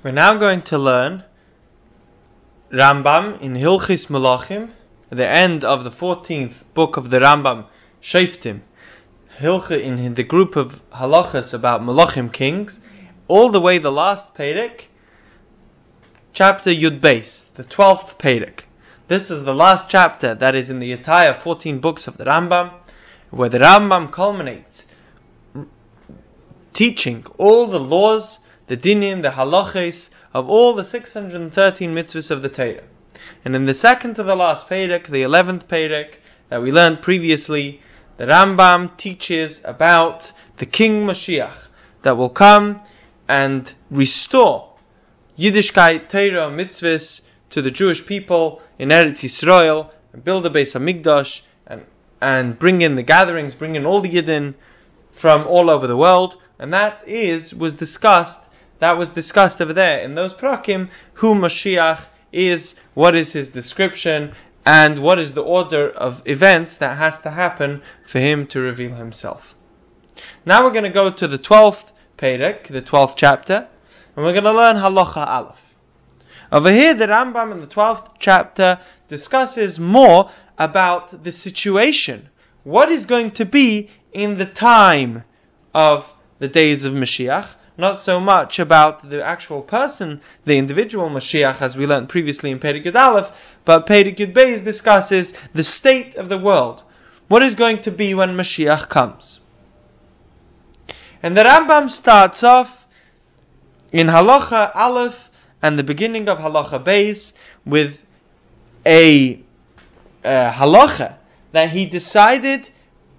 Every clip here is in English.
We're now going to learn Rambam in Hilchis Melachim, at the end of the 14th book of the Rambam, Shoftim, Hilcha in the group of halachas about Melachim kings, all the way the last Perek, chapter Yud Beis, the 12th Perek. This is the last chapter that is in the entire 14 books of the Rambam, where the Rambam culminates teaching all the laws, the dinim, the halachas of all the 613 mitzvahs of the Torah. And in the second to the last Perek, the 11th Perek that we learned previously, the Rambam teaches about the King Mashiach that will come and restore Yiddishkeit, Torah, mitzvahs to the Jewish people in Eretz Yisrael, and build a Beis HaMikdash, and bring in the gatherings, bring in all the Yidden from all over the world. And that was discussed over there in those prakim, who Mashiach is, what is his description, and what is the order of events that has to happen for him to reveal himself. Now we're going to go to the 12th Perek, the 12th chapter, and we're going to learn Halacha Aleph. Over here, the Rambam in the 12th chapter discusses more about the situation. What is going to be in the time of the days of Mashiach? Not so much about the actual person, the individual Mashiach, as we learned previously in Perek Yud Aleph, but Perek Yud Beis discusses the state of the world. What is going to be when Mashiach comes? And the Rambam starts off in Halacha Aleph and the beginning of Halacha Beis with a halacha that he decided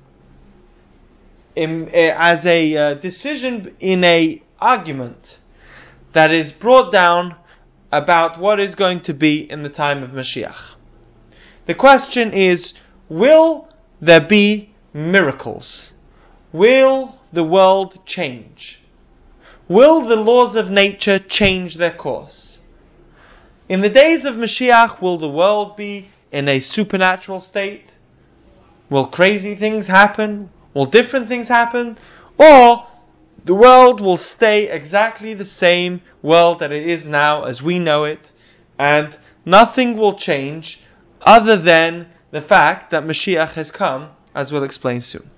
as a decision in a argument that is brought down about what is going to be in the time of Mashiach. The question is, will there be miracles? Will the world change? Will the laws of nature change their course? In the days of Mashiach, will the world be in a supernatural state? Will crazy things happen? Will different things happen? Or the world will stay exactly the same world that it is now as we know it, and nothing will change other than the fact that Mashiach has come, as we'll explain soon.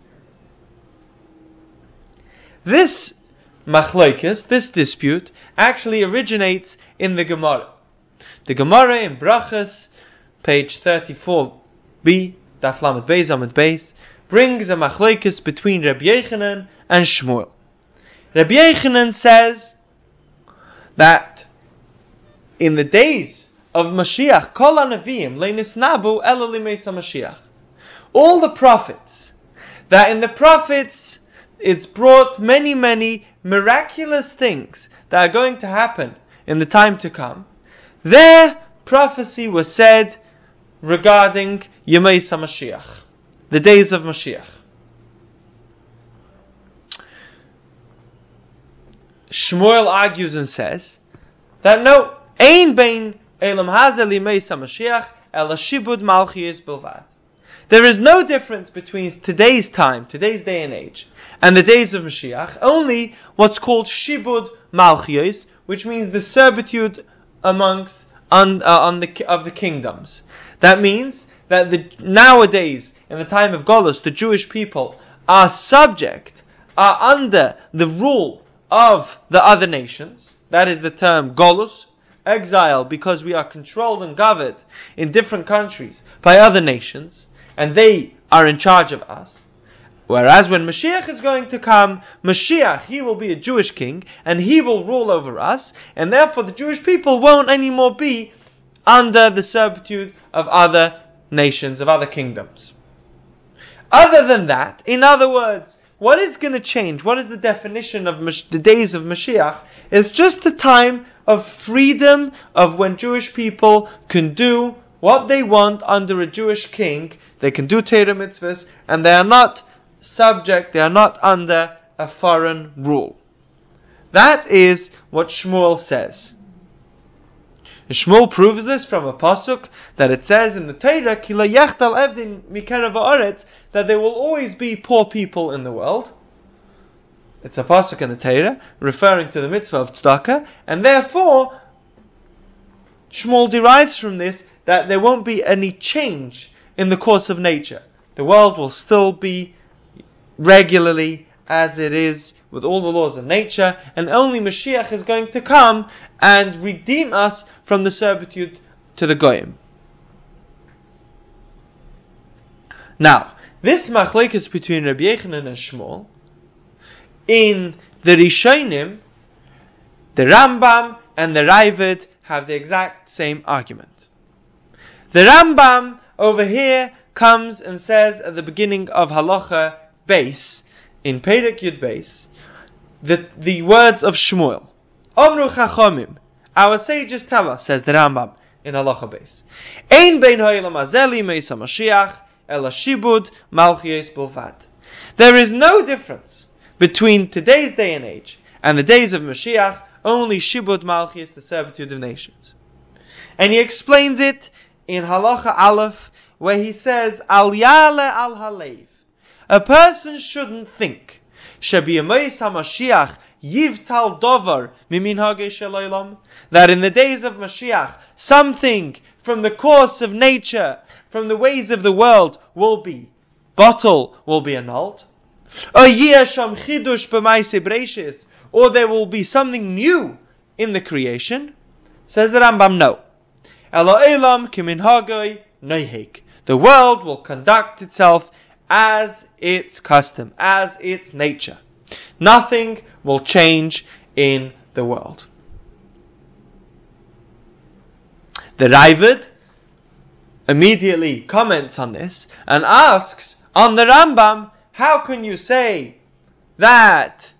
This machlokes, this dispute, actually originates in the Gemara. The Gemara in Brachas, page 34b, Daf Lamed Beis Amud Beis, brings a machlokes between Rabbi Yochanan and Shmuel. Rabbi Yochanan says that in the days of Mashiach, Kol HaNeviim le'nisnabu ela limeisa Mashiach. All the prophets, that in the prophets it's brought many, many miraculous things that are going to happen in the time to come. Their prophecy was said regarding Yemeis HaMashiach, the days of Mashiach. Shmuel argues and says that no, Ein bein elam haza limeis HaMashiach ela shibud malchiyos bilvad. There is no difference between today's time, today's day and age, and the days of Mashiach, only what's called shibud malchiyos, which means the servitude amongst of the kingdoms. That means that nowadays, in the time of Golus, the Jewish people are under the rule of the other nations. That is the term Golus, exile, because we are controlled and governed in different countries by other nations, and they are in charge of us. Whereas when Mashiach is going to come, Mashiach, he will be a Jewish king, and he will rule over us, and therefore the Jewish people won't anymore be under the servitude of other nations, of other kingdoms. Other than that, in other words, what is going to change? What is the definition of the days of Mashiach? It's just the time of freedom, of when Jewish people can do what they want under a Jewish king. They can do Torah mitzvahs, and they are not under a foreign rule. That is what Shmuel says. And Shmuel proves this from a pasuk that it says in the Torah, Ki lo yachtal evdin mikerav haaretz, that there will always be poor people in the world. It's a pasuk in the Torah referring to the mitzvah of tzedakah, and therefore Shmuel derives from this that there won't be any change in the course of nature. The world will still be regularly as it is with all the laws of nature, and only Mashiach is going to come and redeem us from the servitude to the Goyim. Now, this machlekes between Rabbi Yochanan and Shmuel, in the Rishonim, the Rambam and the Raavad have the exact same argument. The Rambam over here comes and says at the beginning of Halacha Beis, in Perek Yud Beis, the words of Shmuel. Omru Chachomim, our sages tell us, says the Rambam in Halacha Beis, Ein bein ha'olam hazeh li'meis HaMashiach ela shibud malchiyos bilvad. There is no difference between today's day and age and the days of Mashiach, only shibud malchiyos, the servitude of nations. And he explains it in Halacha Aleph, where he says, Al yale al halev. A person shouldn't think, Shebiyameis HaMashiach yivtal dover miminhagei shel olam, that in the days of Mashiach, something from the course of nature, from the ways of the world, will be annulled. Or there will be something new in the creation. Says the Rambam, no. The world will conduct itself as its custom, as its nature. Nothing will change in the world. The Raavad immediately comments on this and asks on the Rambam, how can you say that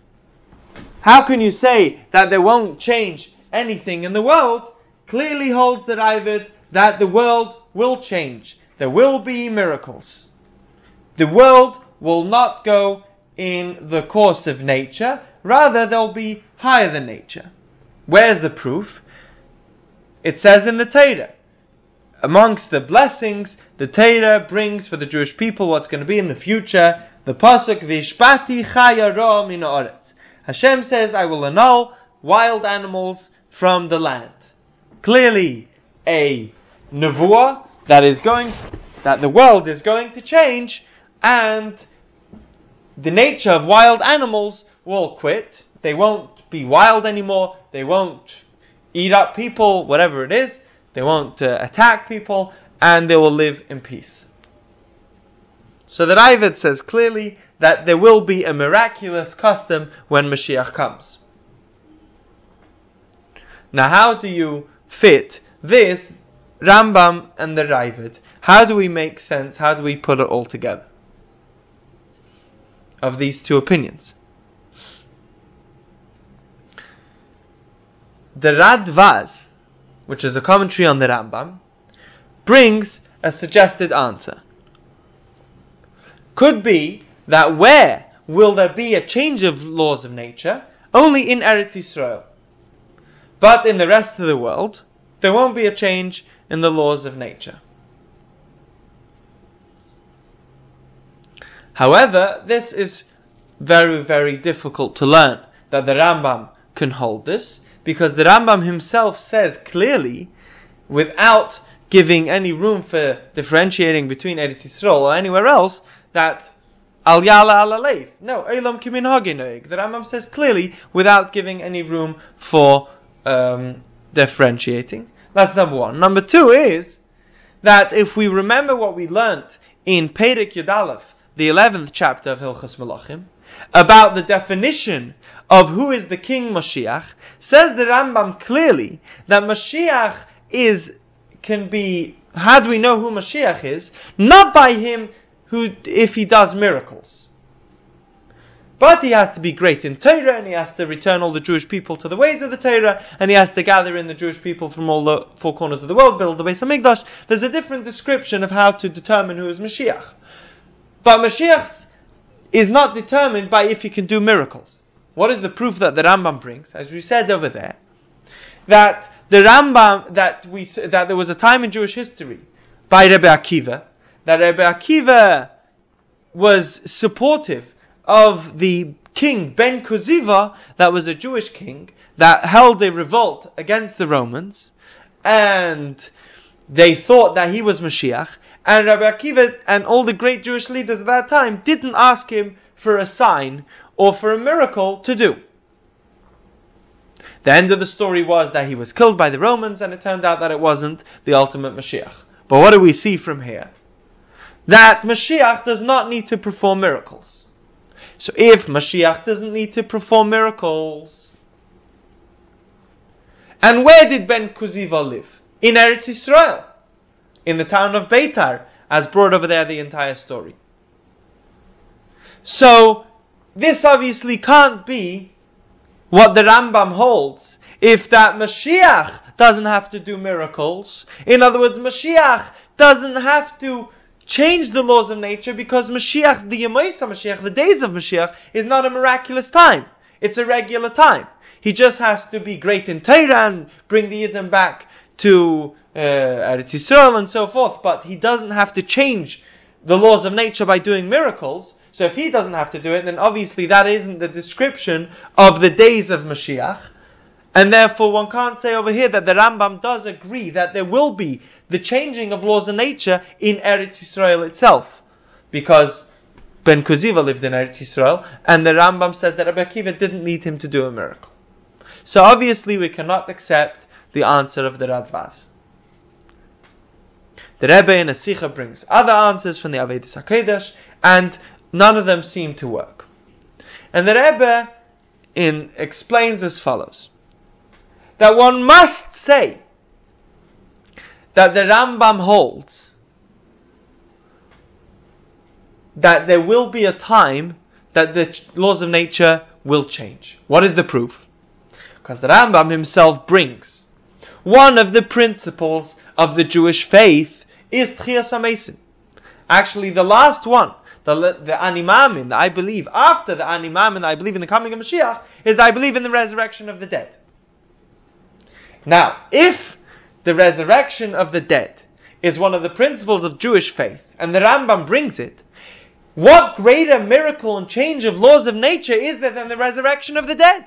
there won't change anything in the world? Clearly holds the Raavad that the world will change. There will be miracles. The world will not go in the course of nature, rather they'll be higher than nature. Where's the proof? It says in the Torah, amongst the blessings the Torah brings for the Jewish people, what's going to be in the future, the pasuk Vishpati chaya ra min haaretz. Hashem says, I will annul wild animals from the land. Clearly a nevuah that the world is going to change, and the nature of wild animals will quit. They won't be wild anymore. They won't eat up people, whatever it is. They won't attack people, and they will live in peace. So the Raavad says clearly that there will be a miraculous custom when Mashiach comes. Now, how do you fit this Rambam and the Raavad? How do we make sense? How do we put it all together of these two opinions? The Radvaz, which is a commentary on the Rambam, brings a suggested answer. Could be that where will there be a change of laws of nature? Only in Eretz Yisrael. But in the rest of the world, there won't be a change in the laws of nature. However, this is very, very difficult to learn, that the Rambam can hold this, because the Rambam himself says clearly, without giving any room for differentiating between Eretz Yisrael or anywhere else, that al yala al aleif. No, elam kimin haginoig. The Rambam says clearly, without giving any room for differentiating. That's number one. Number two is that if we remember what we learnt in Perek Yud Aleph, the 11th chapter of Hilchos Melachim, about the definition of who is the King Mashiach, says the Rambam clearly that Mashiach can be, how do we know who Mashiach is? Not by him if he does miracles. But he has to be great in Torah, and he has to return all the Jewish people to the ways of the Torah, and he has to gather in the Jewish people from all the four corners of the world, build the Beis HaMikdash. There's a different description of how to determine who is Mashiach. But Mashiach is not determined by if he can do miracles. What is the proof that the Rambam brings? As we said over there, that the Rambam, that there was a time in Jewish history by Rebbe Akiva, that Rebbe Akiva was supportive of the king Ben Kuziva, that was a Jewish king, that held a revolt against the Romans, and they thought that he was Mashiach, and Rabbi Akiva and all the great Jewish leaders at that time didn't ask him for a sign or for a miracle to do. The end of the story was that he was killed by the Romans, and it turned out that it wasn't the ultimate Mashiach. But what do we see from here? That Mashiach does not need to perform miracles. So if Mashiach doesn't need to perform miracles, and where did Ben Kuziva live? In Eretz Yisrael, in the town of Beitar, as brought over there the entire story. So this obviously can't be what the Rambam holds, if that Mashiach doesn't have to do miracles. In other words, Mashiach doesn't have to change the laws of nature, because Mashiach, the Yemaisa Mashiach, the days of Mashiach, is not a miraculous time. It's a regular time. He just has to be great in Torah and bring the Yidden back to Eretz Yisrael and so forth, but he doesn't have to change the laws of nature by doing miracles. So if he doesn't have to do it, then obviously that isn't the description of the days of Mashiach. And therefore one can't say over here that the Rambam does agree that there will be the changing of laws of nature in Eretz Yisrael itself. Because Ben Kuziva lived in Eretz Yisrael, and the Rambam said that Rabbi Akiva didn't need him to do a miracle. So obviously we cannot accept the answer of the Radvaz. The Rebbe in a Sikha brings other answers from the Avedis HaKodesh, and none of them seem to work. And the Rebbe explains as follows, that one must say that the Rambam holds that there will be a time that the laws of nature will change. What is the proof? Because the Rambam himself brings one of the principles of the Jewish faith is Tchias HaMesim. Actually, the last one, the Animamin, I believe, after the Animamin, I believe in the coming of Mashiach, is that I believe in the resurrection of the dead. Now, if the resurrection of the dead is one of the principles of Jewish faith, and the Rambam brings it, what greater miracle and change of laws of nature is there than the resurrection of the dead?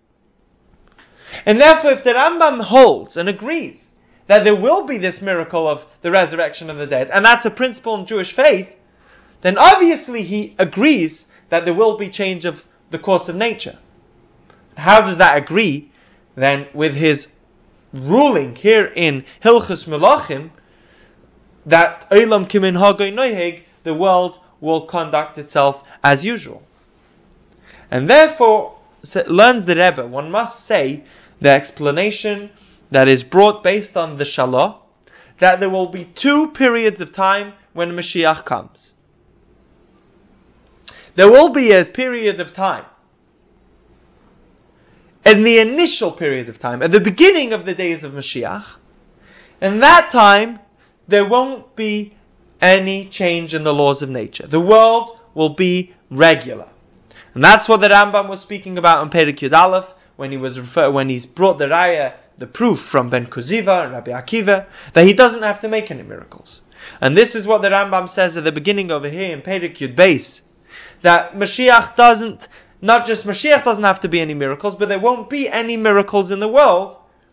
And therefore, if the Rambam holds and agrees that there will be this miracle of the resurrection of the dead, and that's a principle in Jewish faith, then obviously he agrees that there will be change of the course of nature. How does that agree then with his ruling here in Hilchos Melachim that Olam Kiminhago Noheg, the world will conduct itself as usual? And therefore, learns the Rebbe, one must say the explanation that is brought based on the Shalah, that there will be two periods of time when Mashiach comes. There will be a period of time, in the initial period of time, at the beginning of the days of Mashiach, and that time there won't be any change in the laws of nature. The world will be regular. And that's what the Rambam was speaking about in Perek Yud Aleph, when he's brought the Raya, the proof from Ben Kuziva and Rabbi Akiva, that he doesn't have to make any miracles. And this is what the Rambam says at the beginning over here in Perek Yud Beis, that Mashiach doesn't have to be any miracles, but there won't be any miracles in the world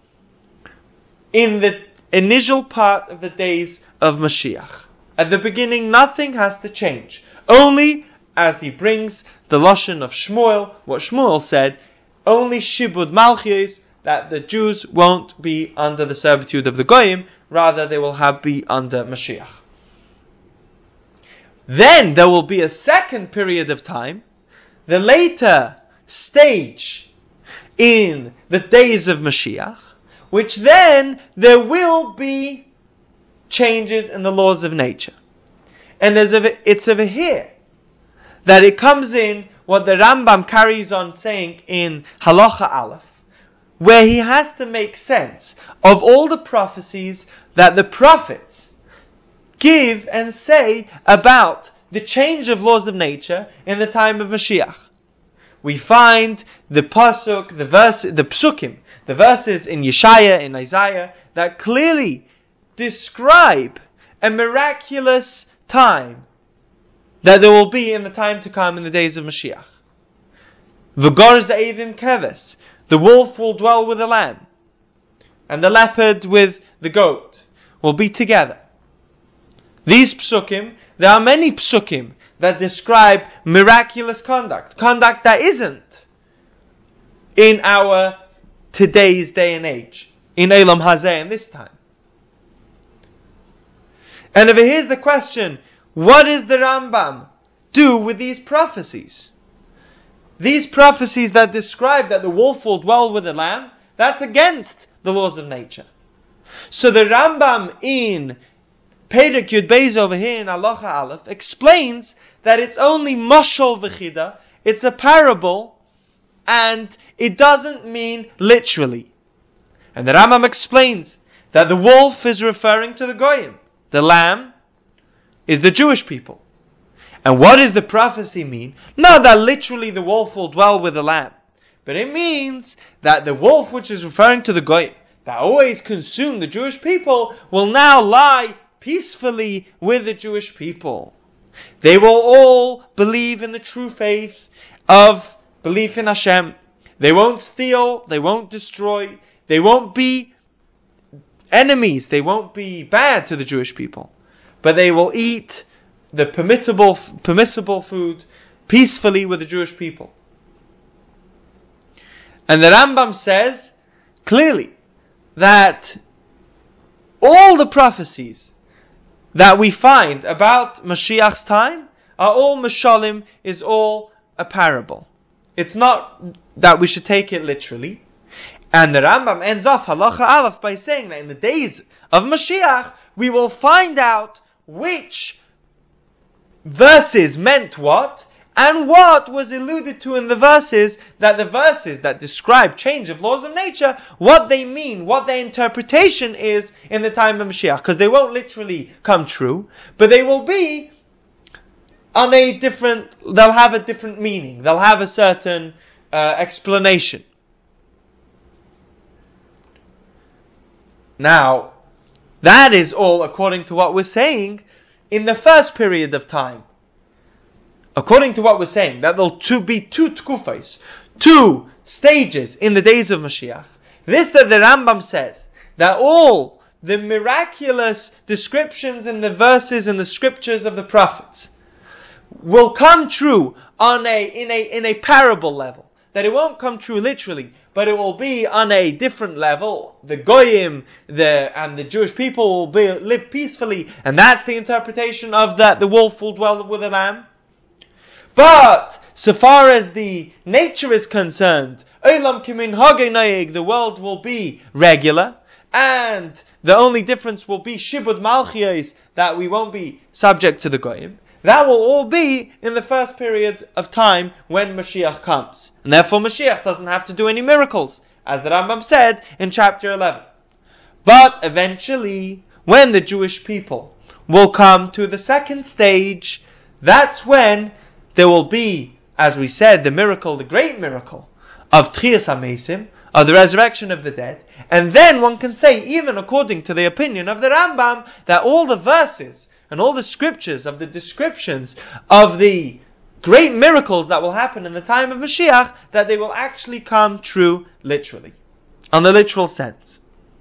in the initial part of the days of Mashiach. At the beginning, nothing has to change. Only, as he brings the Lashon of Shmuel, what Shmuel said, only Shibud Malchios, that the Jews won't be under the servitude of the Goyim, rather they will be under Mashiach. Then there will be a second period of time, the later stage in the days of Mashiach, which then there will be changes in the laws of nature. And it's over here that it comes in what the Rambam carries on saying in Halacha Aleph, where he has to make sense of all the prophecies that the prophets give and say about the change of laws of nature in the time of Mashiach. We find the pasuk, the psukim, the verses in Yeshaya, in Isaiah, that clearly describe a miraculous time that there will be in the time to come in the days of Mashiach. V'gor ze'evim keves. The wolf will dwell with the lamb, and the leopard with the goat will be together. These psukim, there are many psukim that describe miraculous conduct that isn't in our today's day and age, in Eilam Hazeh in this time. And over here's the question, what does the Rambam do with these prophecies? These prophecies that describe that the wolf will dwell with the lamb, that's against the laws of nature. So the Rambam in Perek Yud Beis over here in Halacha Aleph explains that it's only mashal v'chida, it's a parable, and it doesn't mean literally. And the Rambam explains that the wolf is referring to the Goyim, the lamb is the Jewish people. And what does the prophecy mean? Not that literally the wolf will dwell with the lamb, but it means that the wolf, which is referring to the Goyim, that always consumed the Jewish people, will now lie peacefully with the Jewish people. They will all believe in the true faith of belief in Hashem. They won't steal, they won't destroy, they won't be enemies, they won't be bad to the Jewish people. But they will eat the permissible food peacefully with the Jewish people. And the Rambam says clearly that all the prophecies that we find about Mashiach's time are all mashalim, is all a parable. It's not that we should take it literally. And the Rambam ends off Halacha Aleph by saying that in the days of Mashiach we will find out which verses meant what, and what was alluded to in the verses that describe change of laws of nature, what they mean, what their interpretation is in the time of Mashiach. Because they won't literally come true, but they will be on they'll have a different meaning, they'll have a certain explanation. Now, that is all according to what we're saying in the first period of time. According to what we're saying, that there'll be two tkufais, two stages in the days of Mashiach. This that the Rambam says, that all the miraculous descriptions in the verses and the scriptures of the prophets will come true in a parable level. That it won't come true literally, but it will be on a different level. The Goyim and the Jewish people will live peacefully, and that's the interpretation of that the wolf will dwell with the lamb. But so far as the nature is concerned, the world will be regular, and the only difference will be shibud malchiyos, that we won't be subject to the Goyim. That will all be in the first period of time when Mashiach comes. And therefore Mashiach doesn't have to do any miracles, as the Rambam said in chapter 11. But eventually, when the Jewish people will come to the second stage, that's when there will be, as we said, the miracle, the great miracle of Tchias HaMesim, of the resurrection of the dead. And then one can say, even according to the opinion of the Rambam, that all the verses and all the scriptures of the descriptions of the great miracles that will happen in the time of Mashiach, that they will actually come true literally, on the literal sense.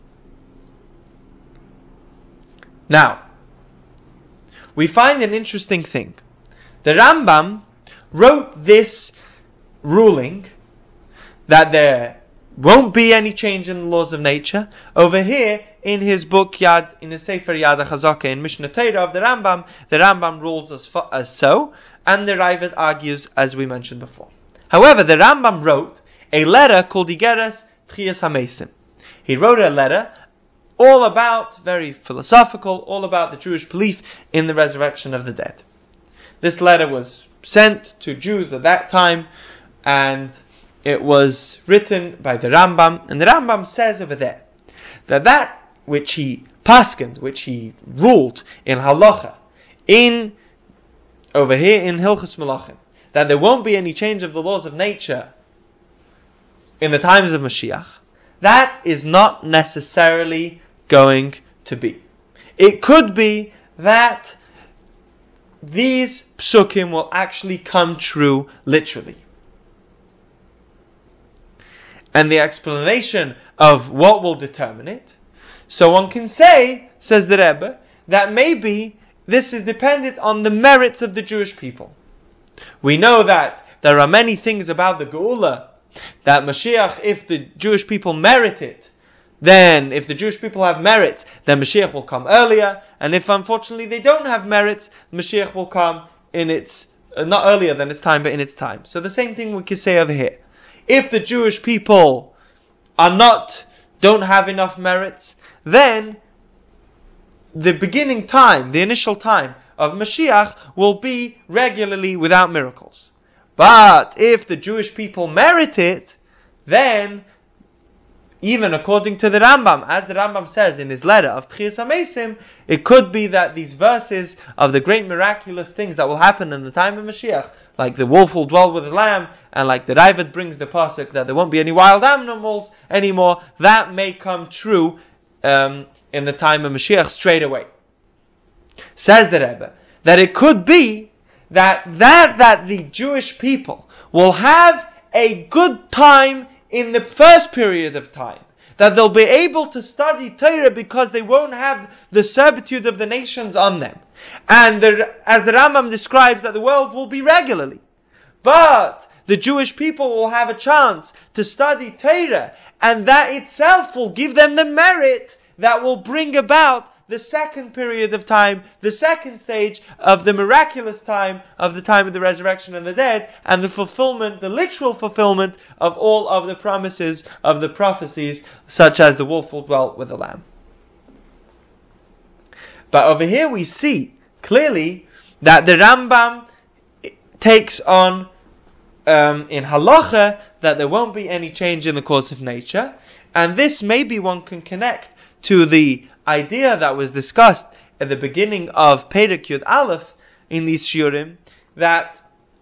Now, we find an interesting thing. The Rambam wrote this ruling that there won't be any change in the laws of nature over here in his book Yad, in his Sefer Yad HaChazaka in Mishnah Torah of the Rambam rules as so, and the Raavad argues as we mentioned before. However, the Rambam wrote a letter called Igeres Tchias HaMesim. He wrote a letter all about, very philosophical, all about the Jewish belief in the resurrection of the dead. This letter was sent to Jews at that time, and it was written by the Rambam, and the Rambam says over there that which he paskened, which he ruled in halacha, over here in Hilchos Melachim, that there won't be any change of the laws of nature in the times of Mashiach, that is not necessarily going to be. It could be that these psukim will actually come true literally. and the explanation of what will determine it. So one can say, says the Rebbe, that maybe this is dependent on the merits of the Jewish people. We know that there are many things about the Geula that Mashiach, if the Jewish people merit it, then if the Jewish people have merit, then Mashiach will come earlier, and if unfortunately they don't have merit, Mashiach will come in its, not earlier than its time, but in its time. So the same thing we can say over here. If the Jewish people don't have enough merits, then the beginning time, the initial time of Mashiach will be regularly without miracles. But if the Jewish people merit it, then even according to the Rambam, as the Rambam says in his letter of Tchias HaMesim, it could be that these verses of the great miraculous things that will happen in the time of Mashiach, like the wolf will dwell with the lamb, and like the Raavad brings the pasuk that there won't be any wild animals anymore, that may come true in the time of Mashiach straight away. Says the Rebbe, that it could be that the Jewish people will have a good time in the first period of time, that they'll be able to study Torah because they won't have the servitude of the nations on them. And as the Rambam describes, that the world will be regularly. But the Jewish people will have a chance to study Torah, and that itself will give them the merit that will bring about the second period of time, the second stage of the miraculous time of the resurrection of the dead, and the fulfillment, the literal fulfillment of all of the promises of the prophecies, such as the wolf will dwell with the lamb. But over here we see clearly that the Rambam takes on in halacha that there won't be any change in the course of nature, and this maybe one can connect to the idea that was discussed at the beginning of Perek Yud Aleph in these shiurim, that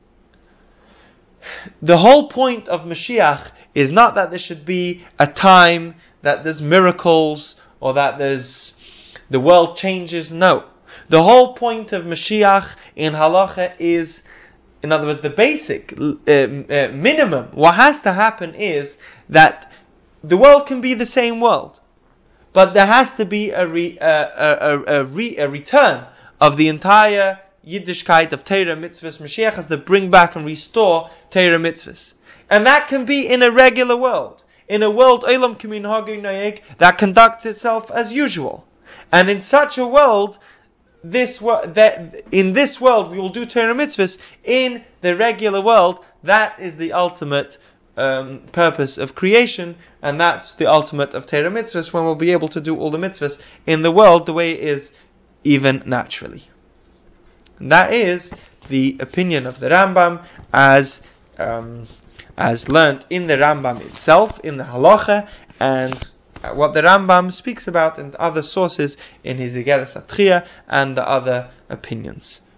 the whole point of Mashiach is not that there should be a time that there's miracles or that the world changes. No. The whole point of Mashiach in halacha is, in other words, the basic minimum. What has to happen is that the world can be the same world, but there has to be a return of the entire Yiddishkeit of Torah mitzvahs. Mashiach has to bring back and restore Torah mitzvahs. And that can be in a regular world. In a world, Olam K'minhagei Noeg, that conducts itself as usual. And in such a world, in this world we will do Torah mitzvahs. In the regular world, that is the ultimate purpose of creation, and that's the ultimate of Torah mitzvahs, when we'll be able to do all the mitzvahs in the world the way it is, even naturally. And that is the opinion of the Rambam as learnt in the Rambam itself, in the halacha, and what the Rambam speaks about in other sources in his Igeres Atchiyah and the other opinions.